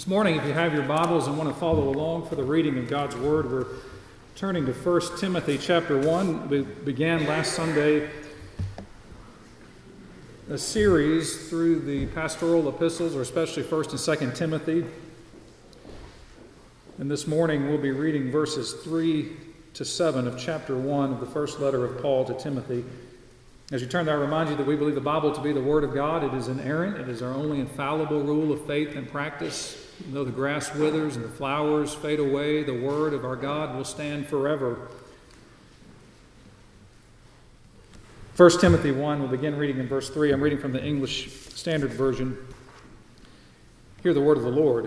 This morning, if you have your Bibles and want to follow along for the reading of God's Word, we're turning to 1 Timothy chapter 1. We began last Sunday a series through the pastoral epistles, or especially 1 and 2 Timothy. And this morning we'll be reading verses 3 to 7 of chapter 1 of the first letter of Paul to Timothy. As you turn there, I remind you that we believe the Bible to be the Word of God. It is inerrant. It is our only infallible rule of faith and practice. Though the grass withers and the flowers fade away, the Word of our God will stand forever. 1 Timothy 1, we'll begin reading in verse 3. I'm reading from the English Standard Version. Hear the word of the Lord.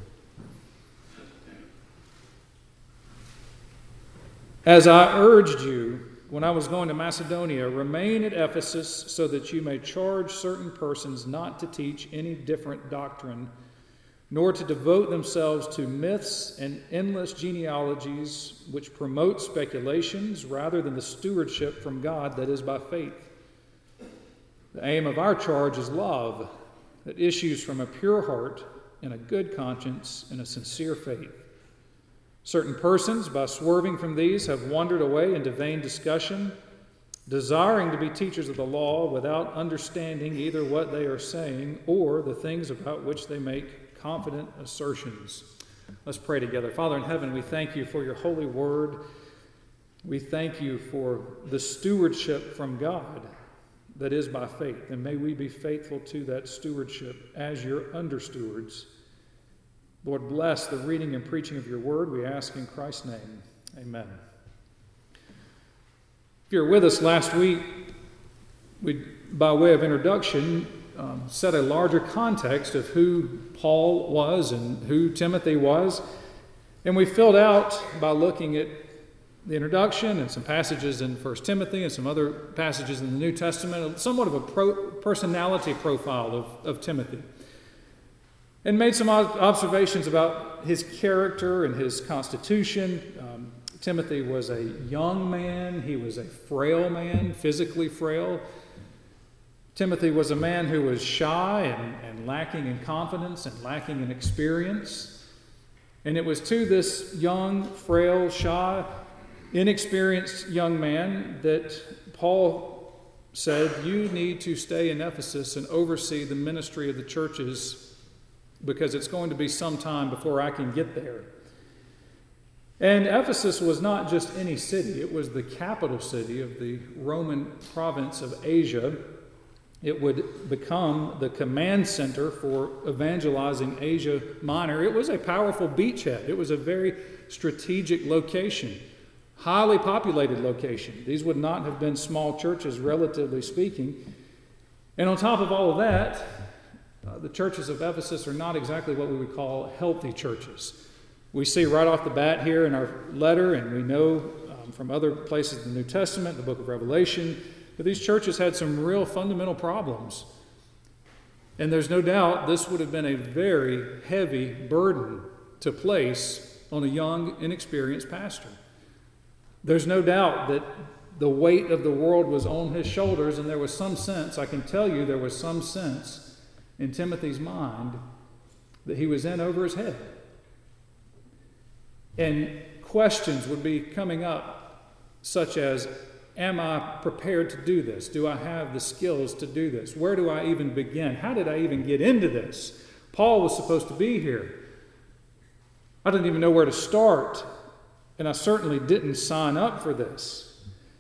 As I urged you when I was going to Macedonia, remain at Ephesus so that you may charge certain persons not to teach any different doctrine, nor to devote themselves to myths and endless genealogies which promote speculations rather than the stewardship from God that is by faith. The aim of our charge is love that issues from a pure heart and a good conscience and a sincere faith. Certain persons, by swerving from these, have wandered away into vain discussion, desiring to be teachers of the law without understanding either what they are saying or the things about which they make confident assertions. Let's pray together. Father in heaven, we thank you for your holy word. We thank you for the stewardship from God that is by faith. And may we be faithful to that stewardship as your under-stewards. Lord, bless the reading and preaching of your word. We ask in Christ's name. Amen. If you were with us last week, we, by way of introduction, set a larger context of who Paul was and who Timothy was. And we filled out by looking at the introduction and some passages in 1 Timothy and some other passages in the New Testament, somewhat of a personality profile of Timothy. And made some observations about his character and his constitution. Timothy was a young man. He was a frail man, physically frail. Timothy was a man who was shy and lacking in confidence and lacking in experience. And it was to this young, frail, shy, inexperienced young man that Paul said, you need to stay in Ephesus and oversee the ministry of the churches because it's going to be some time before I can get there. And Ephesus was not just any city. It was the capital city of the Roman province of Asia. It would become the command center for evangelizing Asia Minor. It was a powerful beachhead. It was a very strategic location, highly populated location. These would not have been small churches, relatively speaking. And on top of all of that, the churches of Ephesus are not exactly what we would call healthy churches. We see right off the bat here in our letter, and we know from other places in the New Testament, the book of Revelation, but these churches had some real fundamental problems. And there's no doubt this would have been a very heavy burden to place on a young, inexperienced pastor. There's no doubt that the weight of the world was on his shoulders, and there was some sense, I can tell you there was some sense in Timothy's mind that he was in over his head. And questions would be coming up such as, am I prepared to do this? Do I have the skills to do this? Where do I even begin? How did I even get into this? Paul was supposed to be here. I didn't even know where to start, and I certainly didn't sign up for this.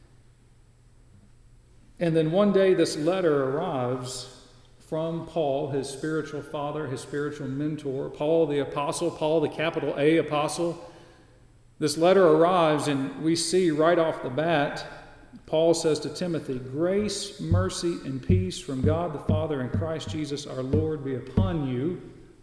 And then one day this letter arrives from Paul, his spiritual father, his spiritual mentor, Paul the apostle, Paul the capital A apostle. This letter arrives, and we see right off the bat, Paul says to Timothy, grace, mercy, and peace from God the Father and Christ Jesus our Lord be upon you.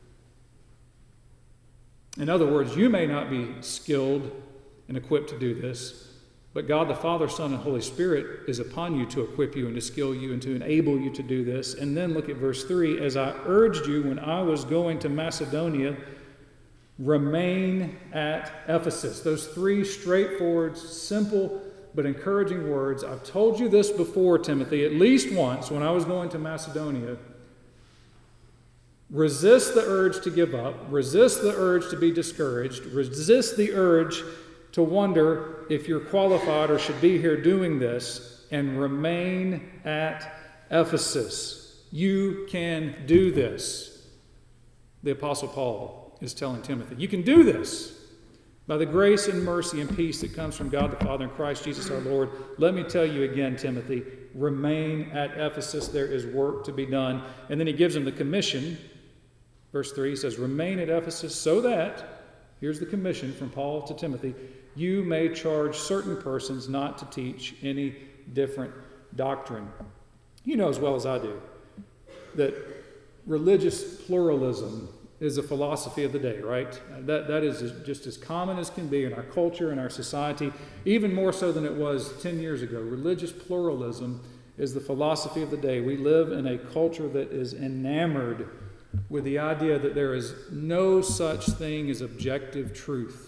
In other words, you may not be skilled and equipped to do this, but God the Father, Son, and Holy Spirit is upon you to equip you and to skill you and to enable you to do this. And then look at verse 3. As I urged you when I was going to Macedonia, remain at Ephesus. Those three straightforward, simple, but encouraging words. I've told you this before, Timothy, at least once when I was going to Macedonia. Resist the urge to give up. Resist the urge to be discouraged. Resist the urge to wonder if you're qualified or should be here doing this, and remain at Ephesus. You can do this. The Apostle Paul is telling Timothy, you can do this. By the grace and mercy and peace that comes from God the Father and Christ Jesus our Lord, let me tell you again, Timothy, remain at Ephesus. There is work to be done. And then he gives him the commission. Verse 3 he says, remain at Ephesus so that, here's the commission from Paul to Timothy, you may charge certain persons not to teach any different doctrine. You know as well as I do that religious pluralism is a philosophy of the day, right? That is just as common as can be in our culture and our society, even more so than it was 10 years ago. Religious pluralism is the philosophy of the day. We live in a culture that is enamored with the idea that there is no such thing as objective truth.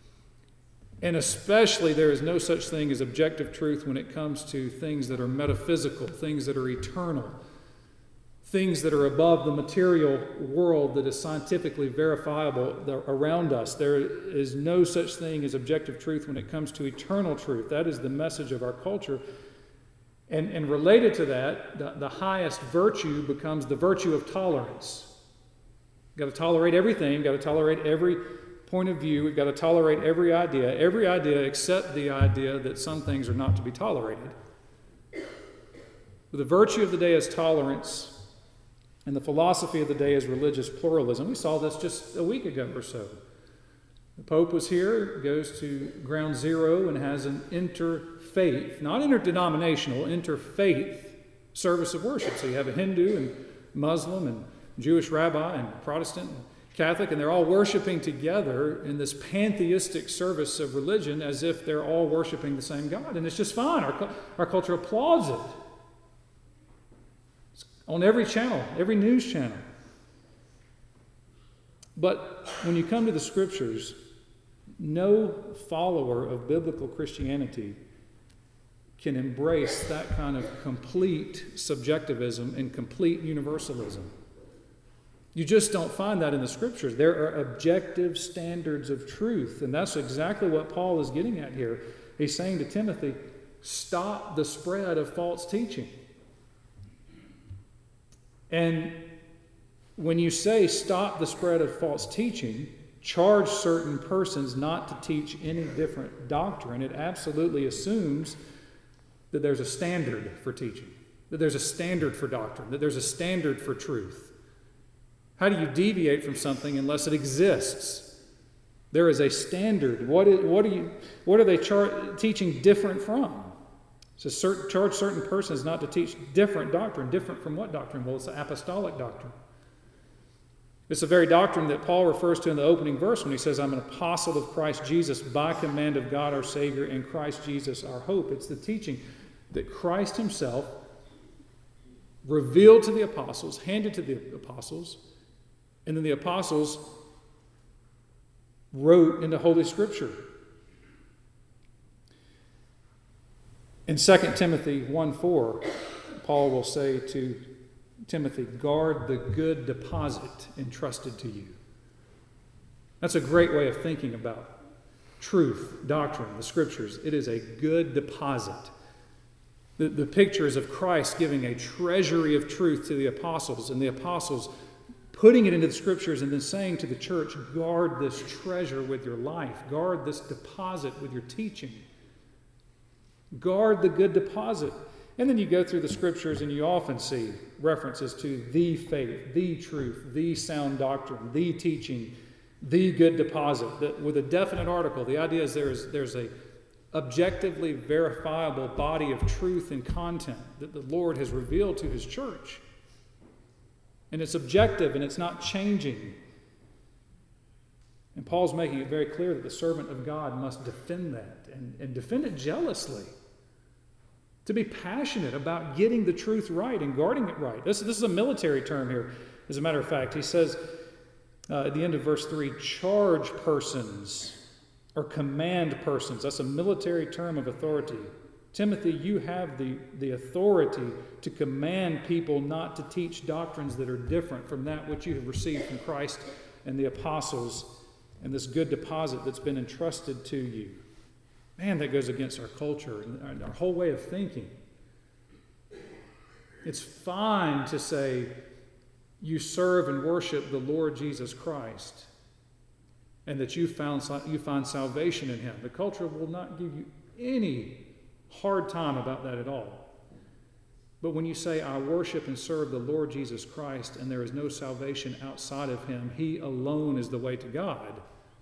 And especially there is no such thing as objective truth when it comes to things that are metaphysical, things that are eternal, things that are above the material world that is scientifically verifiable around us. There is no such thing as objective truth when it comes to eternal truth. That is the message of our culture. And related to that, the highest virtue becomes the virtue of tolerance. You've got to tolerate everything. You've got to tolerate every point of view. We've got to tolerate every idea except the idea that some things are not to be tolerated. But the virtue of the day is tolerance. And the philosophy of the day is religious pluralism. We saw this just a week ago or so. The Pope was here, goes to ground zero and has an interfaith, not interdenominational, interfaith service of worship. So you have a Hindu and Muslim and Jewish rabbi and Protestant and Catholic, and they're all worshiping together in this pantheistic service of religion as if they're all worshiping the same God. And it's just fine. Our culture applauds it. On every channel, every news channel. But when you come to the Scriptures, no follower of biblical Christianity can embrace that kind of complete subjectivism and complete universalism. You just don't find that in the Scriptures. There are objective standards of truth, and that's exactly what Paul is getting at here. He's saying to Timothy, stop the spread of false teaching. And when you say stop the spread of false teaching, charge certain persons not to teach any different doctrine, it absolutely assumes that there's a standard for teaching, that there's a standard for doctrine, that there's a standard for truth. How do you deviate from something unless it exists? There is a standard. What are they teaching different from? So charge certain persons not to teach different doctrine. Different from what doctrine? Well, it's the apostolic doctrine. It's the very doctrine that Paul refers to in the opening verse when he says, I'm an apostle of Christ Jesus by command of God our Savior and Christ Jesus our hope. It's the teaching that Christ himself revealed to the apostles, handed to the apostles, and then the apostles wrote into Holy Scripture. In 2 Timothy 1:4, Paul will say to Timothy, guard the good deposit entrusted to you. That's a great way of thinking about truth, doctrine, the Scriptures. It is a good deposit. The picture is of Christ giving a treasury of truth to the apostles, and the apostles putting it into the Scriptures and then saying to the church, guard this treasure with your life. Guard this deposit with your teaching. Guard the good deposit. And then you go through the Scriptures and you often see references to the faith, the truth, the sound doctrine, the teaching, the good deposit. With a definite article, the idea is there's a objectively verifiable body of truth and content that the Lord has revealed to his church. And it's objective and it's not changing. And Paul's making it very clear that the servant of God must defend that and defend it jealously. To be passionate about getting the truth right and guarding it right. This is a military term here, as a matter of fact. He says at the end of verse 3, charge persons or command persons. That's a military term of authority. Timothy, you have the authority to command people not to teach doctrines that are different from that which you have received from Christ and the apostles and this good deposit that's been entrusted to you. Man, that goes against our culture and our whole way of thinking. It's fine to say you serve and worship the Lord Jesus Christ and that you find salvation in him. The culture will not give you any hard time about that at all. But when you say, I worship and serve the Lord Jesus Christ and there is no salvation outside of him, he alone is the way to God,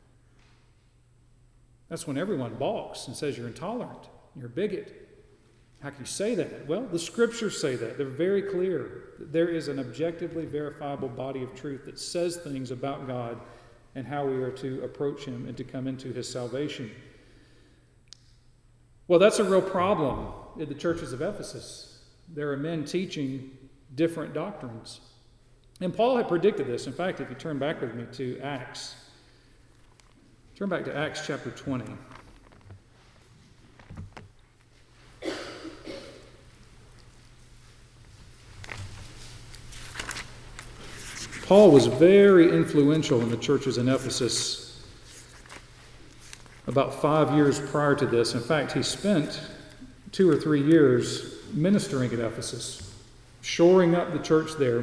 that's when everyone balks and says you're intolerant, you're a bigot. How can you say that? Well, the scriptures say that. They're very clear. There is an objectively verifiable body of truth that says things about God and how we are to approach him and to come into his salvation. Well, that's a real problem in the churches of Ephesus. There are men teaching different doctrines. And Paul had predicted this. In fact, if you turn back with me to Acts, turn back to Acts chapter 20. Paul was very influential in the churches in Ephesus about 5 years prior to this. In fact, he spent 2 or 3 years ministering at Ephesus, shoring up the church there.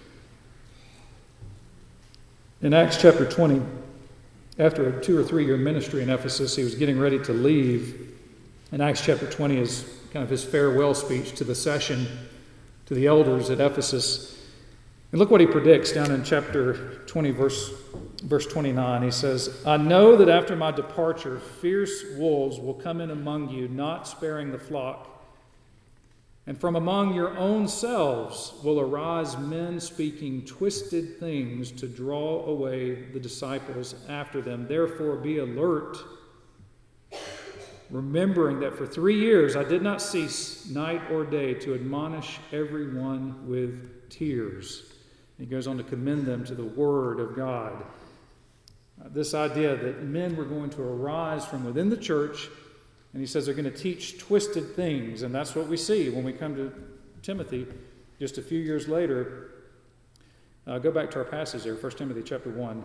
In Acts chapter 20, after a 2 or 3 year ministry in Ephesus, he was getting ready to leave. And Acts chapter 20 is kind of his farewell speech to the session, to the elders at Ephesus. And look what he predicts down in chapter 20, verse 29. He says, I know that after my departure, fierce wolves will come in among you, not sparing the flock. And from among your own selves will arise men speaking twisted things to draw away the disciples after them. Therefore be alert, remembering that for 3 years I did not cease night or day to admonish everyone with tears. He goes on to commend them to the Word of God. This idea that men were going to arise from within the church, and he says they're going to teach twisted things, and that's what we see when we come to Timothy just a few years later. Go back to our passage there, 1 Timothy chapter 1.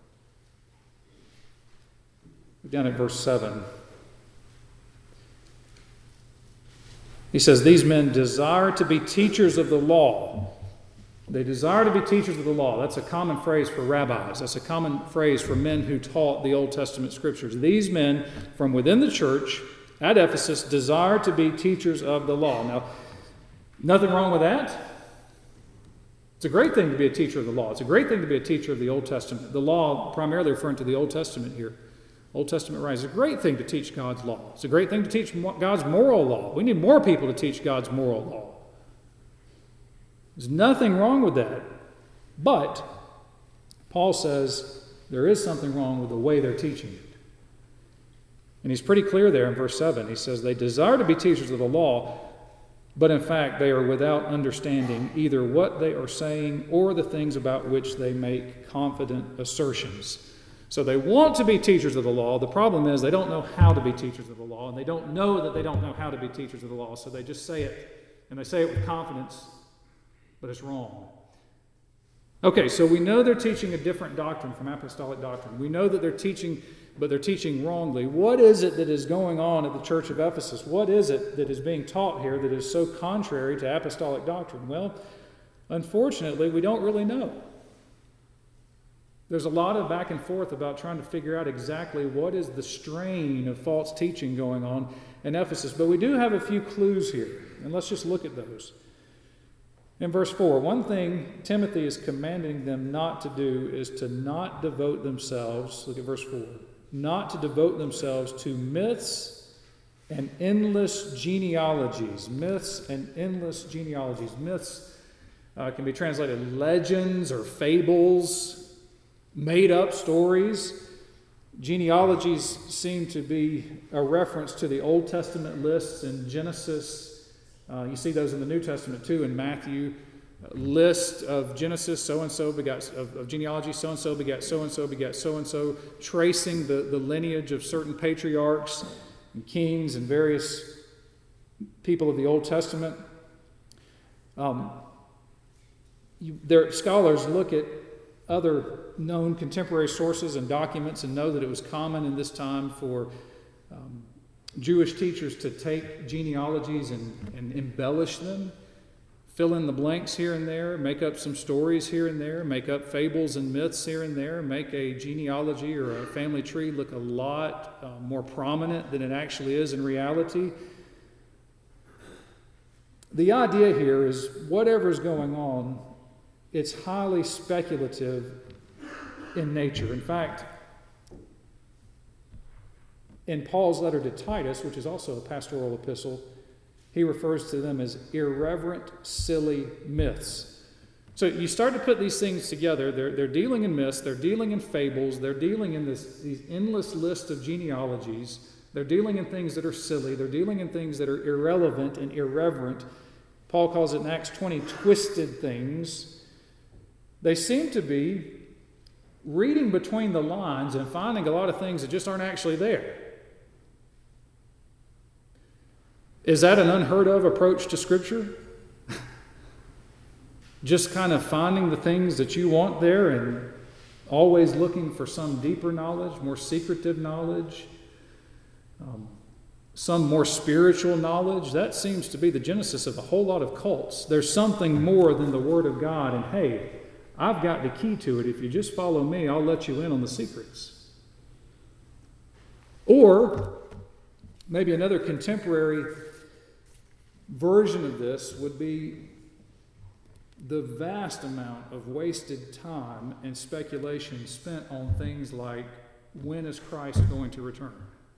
Down at verse 7. He says, these men desire to be teachers of the law. They desire to be teachers of the law. That's a common phrase for rabbis. That's a common phrase for men who taught the Old Testament scriptures. These men from within the church at Ephesus desire to be teachers of the law. Now, nothing wrong with that. It's a great thing to be a teacher of the law. It's a great thing to be a teacher of the Old Testament. The law primarily referring to the Old Testament here. Old Testament writings. It's a great thing to teach God's law. It's a great thing to teach God's moral law. We need more people to teach God's moral law. There's nothing wrong with that. But Paul says there is something wrong with the way they're teaching it. And he's pretty clear there in verse 7. He says they desire to be teachers of the law, but in fact they are without understanding either what they are saying or the things about which they make confident assertions. So they want to be teachers of the law. The problem is they don't know how to be teachers of the law, and they don't know that they don't know how to be teachers of the law, so they just say it, and they say it with confidence, but it's wrong. Okay, so we know they're teaching a different doctrine from apostolic doctrine. We know that they're teaching, but they're teaching wrongly. What is it that is going on at the church of Ephesus? What is it that is being taught here that is so contrary to apostolic doctrine? Well, unfortunately, we don't really know. There's a lot of back and forth about trying to figure out exactly what is the strain of false teaching going on in Ephesus. But we do have a few clues here, and let's just look at those. In verse 4, one thing Timothy is commanding them not to do is to not devote themselves, look at verse 4, not to devote themselves to myths and endless genealogies. Myths and endless genealogies. Myths can be translated legends or fables, made-up stories. Genealogies seem to be a reference to the Old Testament lists in Genesis. You see those in the New Testament too, in Matthew. List of Genesis, so-and-so begot, of genealogy, so-and-so begat so-and-so begat so-and-so, tracing the lineage of certain patriarchs and kings and various people of the Old Testament. Their scholars look at other known contemporary sources and documents and know that it was common in this time for Jewish teachers to take genealogies and embellish them, fill in the blanks here and there, make up some stories here and there, make up fables and myths here and there, make a genealogy or a family tree look a lot more prominent than it actually is in reality. The idea here is whatever's going on, it's highly speculative in nature. In fact, in Paul's letter to Titus, which is also a pastoral epistle, he refers to them as irreverent, silly myths. So you start to put these things together. They're dealing in myths, they're dealing in fables, they're dealing in these endless list of genealogies. They're dealing in things that are silly. They're dealing in things that are irrelevant and irreverent. Paul calls it in Acts 20 twisted things. They seem to be reading between the lines and finding a lot of things that just aren't actually there. Is that an unheard of approach to Scripture? Just kind of finding the things that you want there and always looking for some deeper knowledge, more secretive knowledge, some more spiritual knowledge. That seems to be the genesis of a whole lot of cults. There's something more than the Word of God, and hey, I've got the key to it. If you just follow me, I'll let you in on the secrets. Or maybe another contemporary version of this would be the vast amount of wasted time and speculation spent on things like, when is Christ going to return?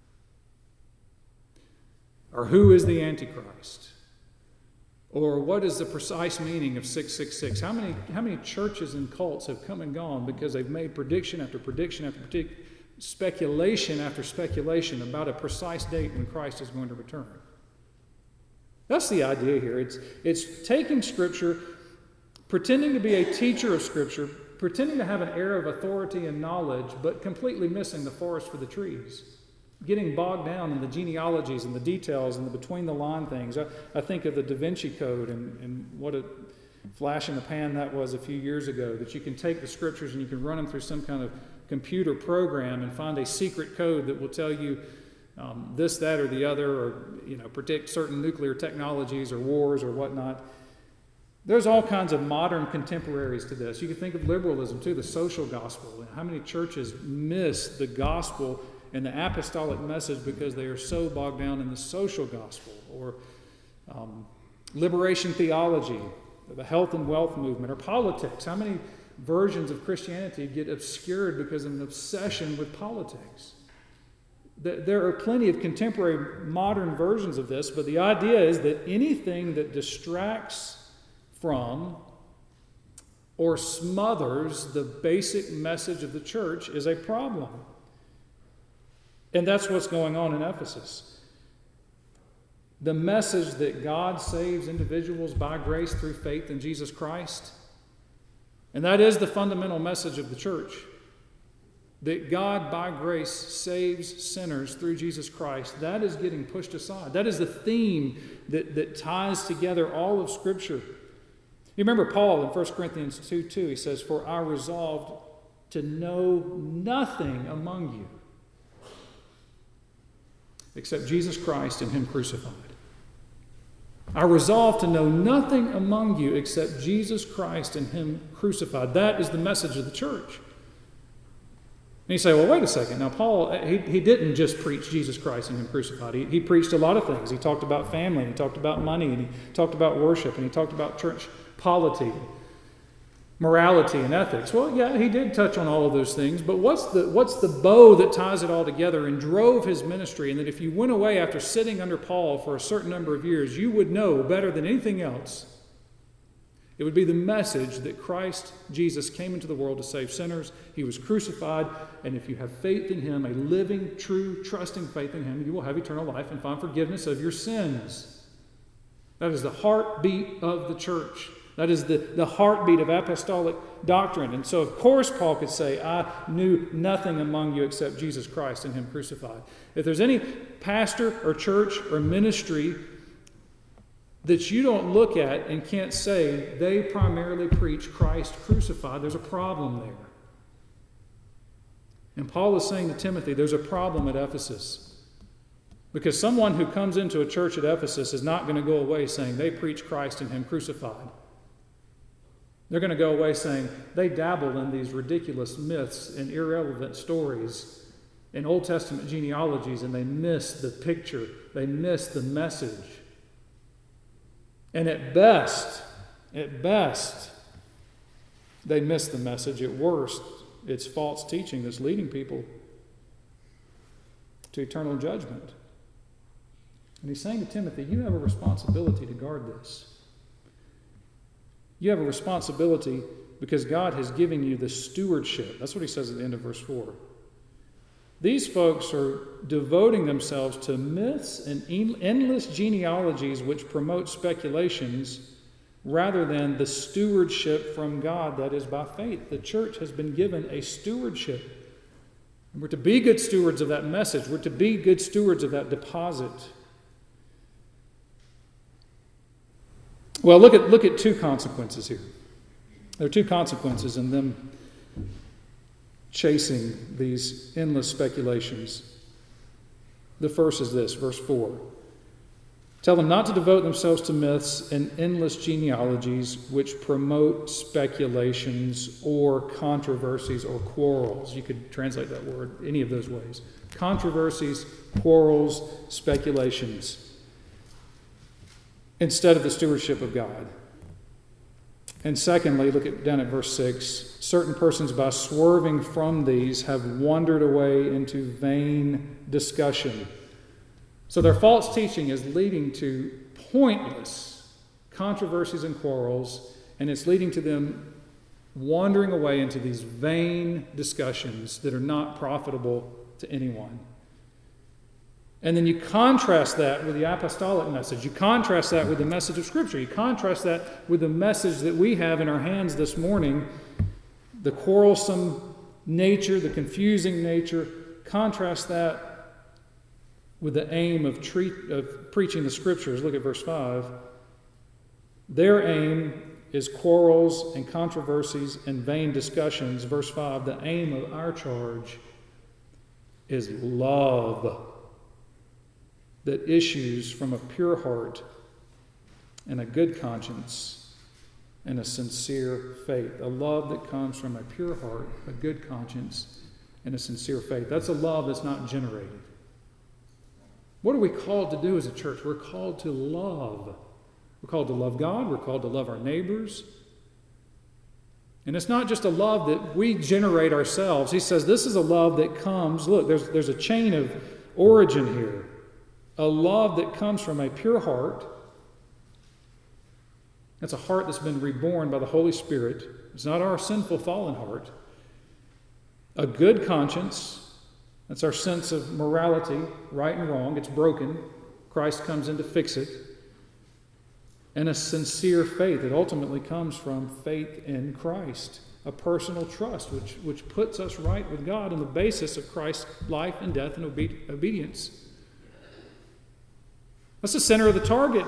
Or who is the Antichrist? Or what is the precise meaning of 666? How many churches and cults have come and gone because they've made prediction after prediction after prediction, speculation after speculation about a precise date when Christ is going to return? That's the idea here. It's taking Scripture, pretending to be a teacher of Scripture, pretending to have an air of authority and knowledge, but completely missing the forest for the trees. Getting bogged down in the genealogies and the details and the between-the-line things. I think of the Da Vinci Code and what a flash in the pan that was a few years ago, that you can take the Scriptures and you can run them through some kind of computer program and find a secret code that will tell you this, that, or the other, or predict certain nuclear technologies or wars or whatnot. There's all kinds of modern contemporaries to this. You can think of liberalism too, the social gospel. How many churches miss the gospel and the apostolic message because they are so bogged down in the social gospel? Or liberation theology, the health and wealth movement, or politics. How many versions of Christianity get obscured because of an obsession with politics? There are plenty of contemporary modern versions of this, but the idea is that anything that distracts from or smothers the basic message of the church is a problem. And that's what's going on in Ephesus. The message that God saves individuals by grace through faith in Jesus Christ, and that is the fundamental message of the church. That God, by grace, saves sinners through Jesus Christ. That is getting pushed aside. That is the theme that ties together all of Scripture. You remember Paul in 1 Corinthians 2:2, he says, "For I resolved to know nothing among you except Jesus Christ and Him crucified." I resolved to know nothing among you except Jesus Christ and Him crucified. That is the message of the church. And you say, well, wait a second. Now, Paul, he didn't just preach Jesus Christ and Him crucified. He preached a lot of things. He talked about family, and he talked about money, and he talked about worship, and he talked about church polity, morality, and ethics. Well, yeah, he did touch on all of those things, but what's the bow that ties it all together and drove his ministry? And that if you went away after sitting under Paul for a certain number of years, you would know better than anything else. It would be the message that Christ Jesus came into the world to save sinners. He was crucified, and if you have faith in Him, a living, true, trusting faith in Him, you will have eternal life and find forgiveness of your sins. That is the heartbeat of the church. That is the heartbeat of apostolic doctrine. And so, of course, Paul could say, I knew nothing among you except Jesus Christ and Him crucified. If there's any pastor or church or ministry that you don't look at and can't say they primarily preach Christ crucified. There's a problem there. And Paul is saying to Timothy, there's a problem at Ephesus. Because someone who comes into a church at Ephesus is not going to go away saying they preach Christ and Him crucified. They're going to go away saying they dabble in these ridiculous myths and irrelevant stories and Old Testament genealogies, and they miss the picture. They miss the message. And at best, they miss the message. At worst, it's false teaching that's leading people to eternal judgment. And he's saying to Timothy, you have a responsibility to guard this. You have a responsibility because God has given you the stewardship. That's what he says at the end of verse 4. These folks are devoting themselves to myths and endless genealogies which promote speculations rather than the stewardship from God that is by faith. The church has been given a stewardship. And we're to be good stewards of that message. We're to be good stewards of that deposit. Well, look at two consequences here. There are two consequences in them chasing these endless speculations. The first is this, verse 4. Tell them not to devote themselves to myths and endless genealogies which promote speculations or controversies or quarrels. You could translate that word any of those ways. Controversies, quarrels, speculations, instead of the stewardship of God. And secondly, look down at verse 6. Certain persons, by swerving from these, have wandered away into vain discussion. So their false teaching is leading to pointless controversies and quarrels, and it's leading to them wandering away into these vain discussions that are not profitable to anyone. And then you contrast that with the apostolic message. You contrast that with the message of Scripture. You contrast that with the message that we have in our hands this morning, the quarrelsome nature, the confusing nature. Contrast that with the aim of preaching the Scriptures. Look at verse 5. Their aim is quarrels and controversies and vain discussions. Verse 5, the aim of our charge is love that issues from a pure heart and a good conscience and a sincere faith. A love that comes from a pure heart, a good conscience, and a sincere faith. That's a love that's not generated. What are we called to do as a church? We're called to love. We're called to love God. We're called to love our neighbors. And it's not just a love that we generate ourselves. He says this is a love that comes, look, there's a chain of origin here. A love that comes from a pure heart. That's a heart that's been reborn by the Holy Spirit. It's not our sinful, fallen heart. A good conscience. That's our sense of morality, right and wrong. It's broken. Christ comes in to fix it. And a sincere faith. It ultimately comes from faith in Christ. A personal trust, which puts us right with God on the basis of Christ's life and death and obedience. That's the center of the target.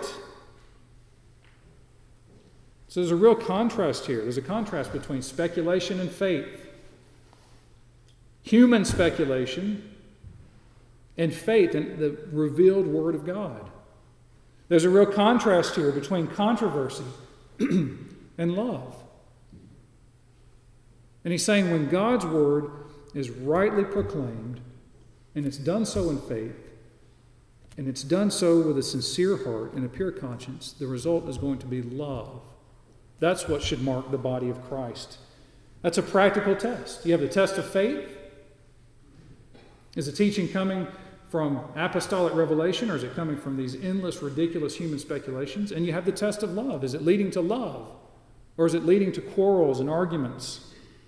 So there's a real contrast here. There's a contrast between speculation and faith. Human speculation and faith in the revealed Word of God. There's a real contrast here between controversy and love. And he's saying when God's Word is rightly proclaimed, and it's done so in faith, and it's done so with a sincere heart and a pure conscience, the result is going to be love. That's what should mark the body of Christ. That's a practical test. You have the test of faith. Is the teaching coming from apostolic revelation, or is it coming from these endless, ridiculous human speculations? And you have the test of love. Is it leading to love? Or is it leading to quarrels and arguments?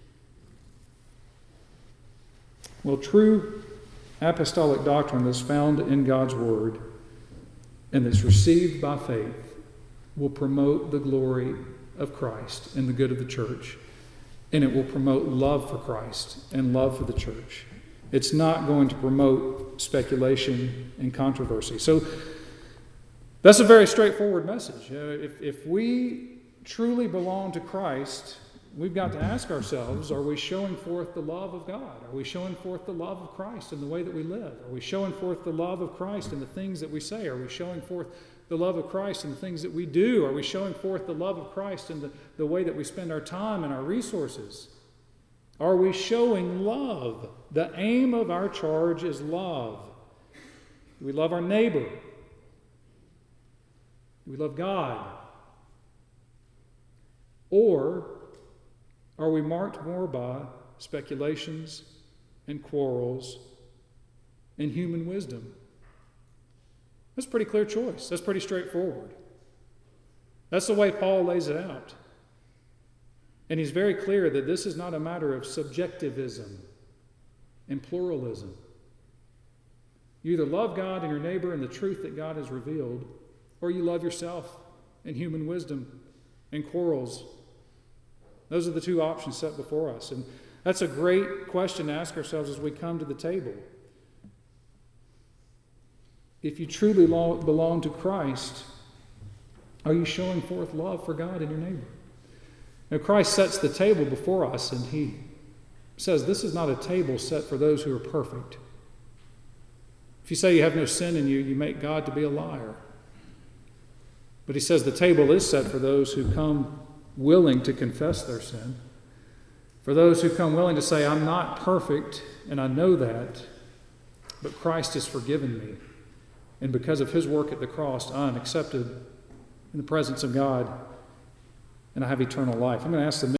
Well, true apostolic doctrine that's found in God's Word and that's received by faith will promote the glory of Christ and the good of the church. And it will promote love for Christ and love for the church. It's not going to promote speculation and controversy. So That's a very straightforward message. If we truly belong to Christ, we've got to ask ourselves, are we showing forth the love of God? Are we showing forth the love of Christ in the way that we live? Are we showing forth the love of Christ in the things that we say? Are we showing forth the love of Christ in the things that we do? Are we showing forth the love of Christ in the way that we spend our time and our resources? Are we showing love? The aim of our charge is love. Do we love our neighbor? Do we love God? Or are we marked more by speculations and quarrels and human wisdom? That's a pretty clear choice. That's pretty straightforward. That's the way Paul lays it out. And he's very clear that this is not a matter of subjectivism and pluralism. You either love God and your neighbor and the truth that God has revealed, or you love yourself and human wisdom and quarrels. Those are the two options set before us. And that's a great question to ask ourselves as we come to the table. If you truly belong to Christ, are you showing forth love for God and your neighbor? Now, Christ sets the table before us, and he says this is not a table set for those who are perfect. If you say you have no sin in you, you make God to be a liar. But he says the table is set for those who come willing to confess their sin, for those who come willing to say, I'm not perfect, and I know that, but Christ has forgiven me. And because of his work at the cross, I'm accepted in the presence of God, and I have eternal life. I'm going to ask the